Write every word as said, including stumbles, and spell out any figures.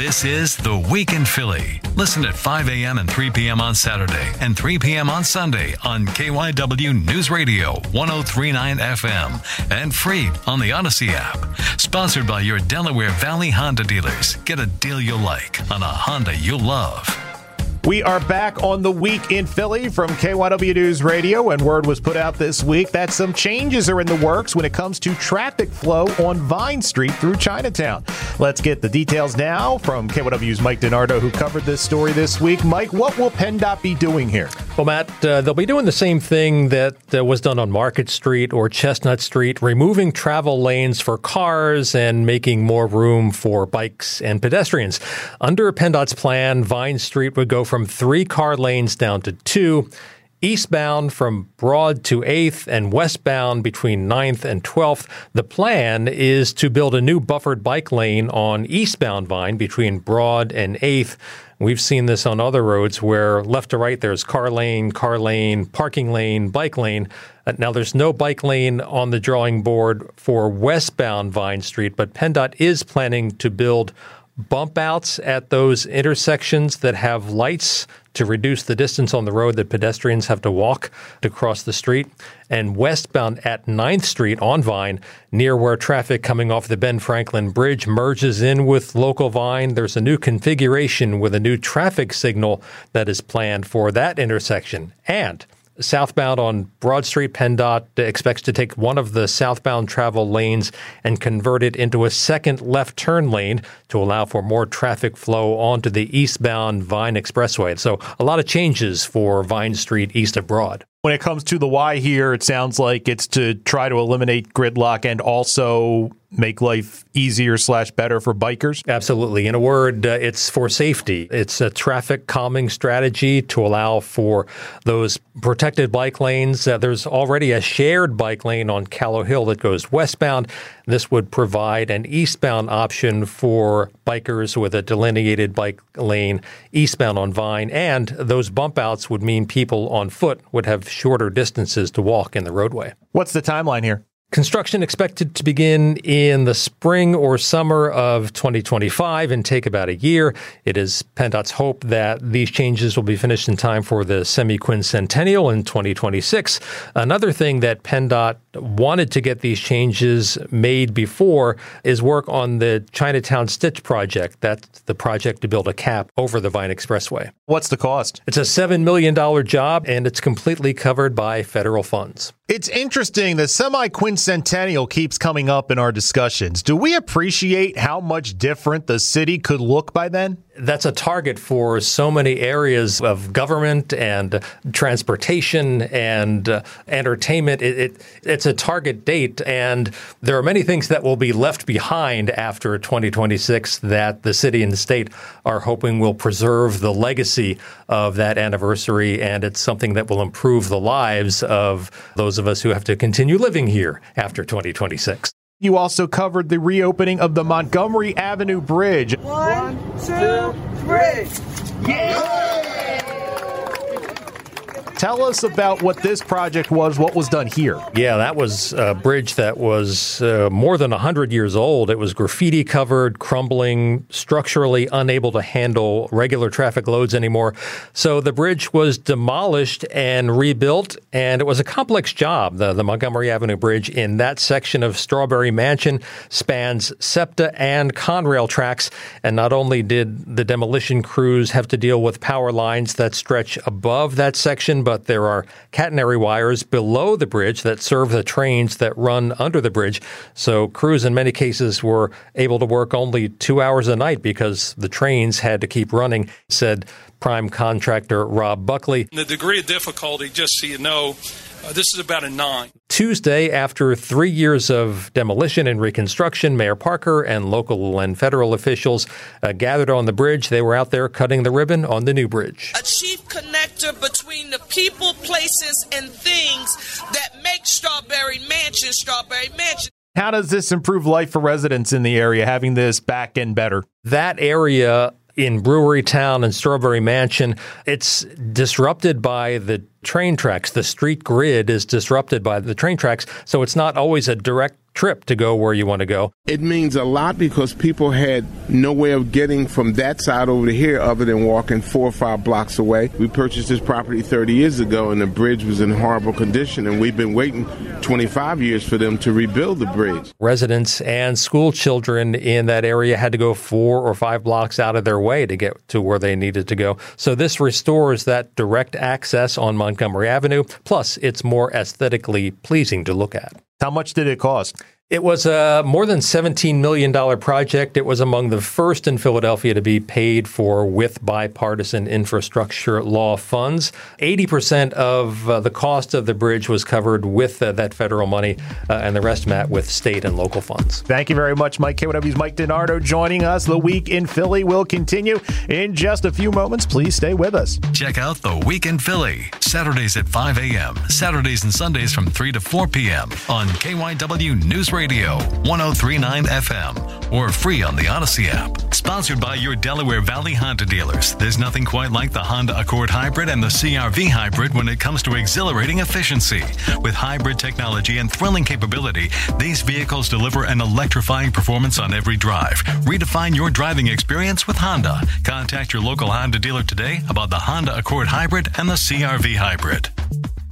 This is The Week in Philly. Listen at five a.m. and three p.m. on Saturday and three p.m. on Sunday on K Y W News Radio one oh three point nine F M and free on the Odyssey app. Sponsored by your Delaware Valley Honda dealers. Get a deal you'll like on a Honda you'll love. We are back on The Week in Philly from K Y W News Radio, and word was put out this week that some changes are in the works when it comes to traffic flow on Vine Street through Chinatown. Let's get the details now from K Y W's Mike DiNardo, who covered this story this week. Mike, what will PennDOT be doing here? Well, Matt, uh, they'll be doing the same thing that uh, was done on Market Street or Chestnut Street, removing travel lanes for cars and making more room for bikes and pedestrians. Under PennDOT's plan, Vine Street would go from three car lanes down to two, eastbound from Broad to eighth and westbound between ninth and twelfth. The plan is to build a new buffered bike lane on eastbound Vine between Broad and eighth. We've seen this on other roads where left to right there's car lane, car lane, parking lane, bike lane. Uh, now there's no bike lane on the drawing board for westbound Vine Street, but PennDOT is planning to build bump outs at those intersections that have lights to reduce the distance on the road that pedestrians have to walk to cross the street. And westbound at ninth Street on Vine, near where traffic coming off the Ben Franklin Bridge merges in with local Vine, there's a new configuration with a new traffic signal that is planned for that intersection. And southbound on Broad Street, PennDOT expects to take one of the southbound travel lanes and convert it into a second left turn lane to allow for more traffic flow onto the eastbound Vine Expressway. So a lot of changes for Vine Street east of Broad. When it comes to the why here, it sounds like it's to try to eliminate gridlock and also make life easier slash better for bikers? Absolutely. In a word, uh, it's for safety. It's a traffic calming strategy to allow for those protected bike lanes. Uh, there's already a shared bike lane on Callow Hill that goes westbound. This would provide an eastbound option for bikers with a delineated bike lane eastbound on Vine. And those bump outs would mean people on foot would have shorter distances to walk in the roadway. What's the timeline here? Construction expected to begin in the spring or summer of twenty twenty-five and take about a year. It is PennDOT's hope that these changes will be finished in time for the semi-quincentennial in twenty twenty-six. Another thing that PennDOT wanted to get these changes made before is work on the Chinatown Stitch project. That's the project to build a cap over the Vine Expressway. What's the cost? It's a seven million dollars job, and it's completely covered by federal funds. It's interesting. The semi-quincentennial keeps coming up in our discussions. Do we appreciate how much different the city could look by then? That's a target for so many areas of government and transportation and uh, entertainment. It, it, it's a target date, and there are many things that will be left behind after twenty twenty-six that the city and the state are hoping will preserve the legacy of that anniversary, and it's something that will improve the lives of those of us who have to continue living here after twenty twenty-six. You also covered the reopening of the Montgomery Avenue Bridge. One, two, three. Yeah! Tell us about what this project was, what was done here. Yeah, that was a bridge that was uh, more than one hundred years old. It was graffiti covered, crumbling, structurally unable to handle regular traffic loads anymore. So the bridge was demolished and rebuilt, and it was a complex job. The, the Montgomery Avenue Bridge in that section of Strawberry Mansion spans SEPTA and Conrail tracks. And not only did the demolition crews have to deal with power lines that stretch above that section, but there are catenary wires below the bridge that serve the trains that run under the bridge. So crews in many cases were able to work only two hours a night because the trains had to keep running, said prime contractor Rob Buckley. The degree of difficulty, just so you know, uh, this is about a nine. Tuesday, after three years of demolition and reconstruction, Mayor Parker and local and federal officials uh, gathered on the bridge. They were out there cutting the ribbon on the new bridge. A chief connector between the people, places, and things that make Strawberry Mansion Strawberry Mansion. How does this improve life for residents in the area, having this back end better? That area in Brewery Town and Strawberry Mansion, it's disrupted by the train tracks. The street grid is disrupted by the train tracks, so it's not always a direct trip to go where you want to go. It means a lot because people had no way of getting from that side over to here other than walking four or five blocks away. We purchased this property thirty years ago, and the bridge was in horrible condition, and we've been waiting twenty-five years for them to rebuild the bridge. Residents and school children in that area had to go four or five blocks out of their way to get to where they needed to go. So this restores that direct access on Montgomery Avenue. Plus, it's more aesthetically pleasing to look at. How much did it cost? It was a more than seventeen million dollars project. It was among the first in Philadelphia to be paid for with bipartisan infrastructure law funds. eighty percent of uh, the cost of the bridge was covered with uh, that federal money, uh, and the rest, Matt, with state and local funds. Thank you very much, Mike. K Y W's Mike DiNardo joining us. The Week in Philly will continue in just a few moments. Please stay with us. Check out The Week in Philly, Saturdays at five a.m., Saturdays and Sundays from three to four p.m. on K Y W News Radio. Radio, one oh three point nine F M, or free on the Odyssey app. Sponsored by your Delaware Valley Honda dealers. There's nothing quite like the Honda Accord Hybrid and the C R V Hybrid when it comes to exhilarating efficiency. With hybrid technology and thrilling capability, these vehicles deliver an electrifying performance on every drive. Redefine your driving experience with Honda. Contact your local Honda dealer today about the Honda Accord Hybrid and the C R V Hybrid.